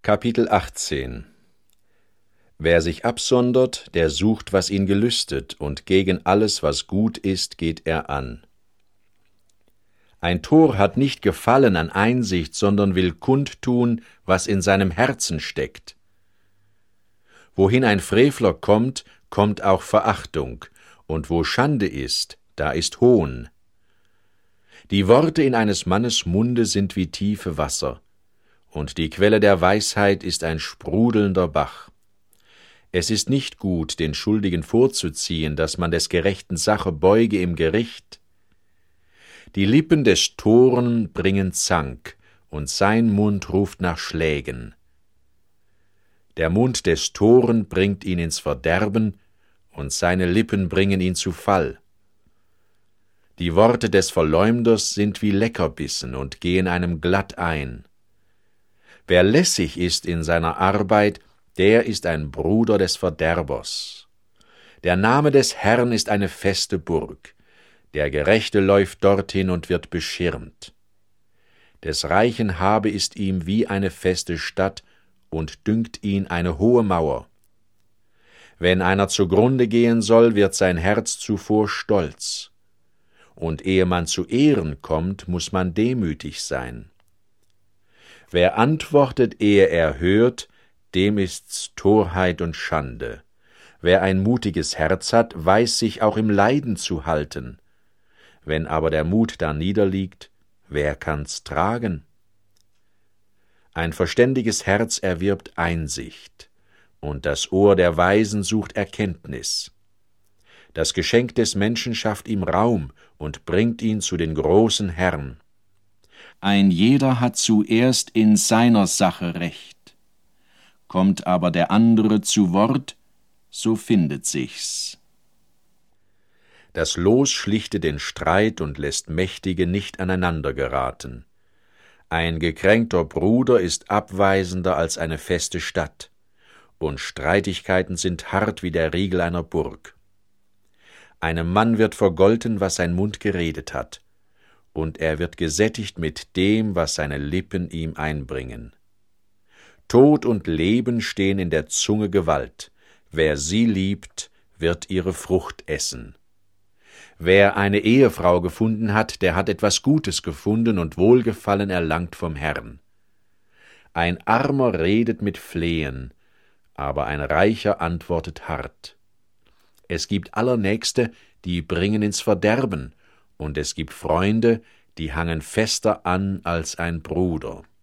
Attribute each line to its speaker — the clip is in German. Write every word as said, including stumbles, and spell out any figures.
Speaker 1: Kapitel achtzehn. Wer sich absondert, der sucht, was ihn gelüstet, und gegen alles, was gut ist, geht er an. Ein Tor hat nicht Gefallen an Einsicht, sondern will kundtun, was in seinem Herzen steckt. Wohin ein Frevler kommt, kommt auch Verachtung, und wo Schande ist, da ist Hohn. Die Worte in eines Mannes Munde sind wie tiefe Wasser, und die Quelle der Weisheit ist ein sprudelnder Bach. Es ist nicht gut, den Schuldigen vorzuziehen, dass man des Gerechten Sache beuge im Gericht. Die Lippen des Toren bringen Zank, und sein Mund ruft nach Schlägen. Der Mund des Toren bringt ihn ins Verderben, und seine Lippen bringen ihn zu Fall. Die Worte des Verleumders sind wie Leckerbissen und gehen einem glatt ein. Wer lässig ist in seiner Arbeit, der ist ein Bruder des Verderbers. Der Name des Herrn ist eine feste Burg. Der Gerechte läuft dorthin und wird beschirmt. Des reichen Habe ist ihm wie eine feste Stadt und dünkt ihn eine hohe Mauer. Wenn einer zugrunde gehen soll, wird sein Herz zuvor stolz. Und ehe man zu Ehren kommt, muß man demütig sein. Wer antwortet, ehe er hört, dem ist's Torheit und Schande. Wer ein mutiges Herz hat, weiß sich auch im Leiden zu halten. Wenn aber der Mut da niederliegt, wer kann's tragen? Ein verständiges Herz erwirbt Einsicht, und das Ohr der Weisen sucht Erkenntnis. Das Geschenk des Menschen schafft ihm Raum und bringt ihn zu den großen Herren. Ein jeder hat zuerst in seiner Sache Recht. Kommt aber der andere zu Wort, so findet sich's. Das Los schlichtet den Streit und lässt Mächtige nicht aneinander geraten. Ein gekränkter Bruder ist abweisender als eine feste Stadt, und Streitigkeiten sind hart wie der Riegel einer Burg. Einem Mann wird vergolten, was sein Mund geredet hat, und er wird gesättigt mit dem, was seine Lippen ihm einbringen. Tod und Leben stehen in der Zunge Gewalt. Wer sie liebt, wird ihre Frucht essen. Wer eine Ehefrau gefunden hat, der hat etwas Gutes gefunden und Wohlgefallen erlangt vom Herrn. Ein Armer redet mit Flehen, aber ein Reicher antwortet hart. Es gibt Allernächste, die bringen ins Verderben, und es gibt Freunde, die hangen fester an als ein Bruder.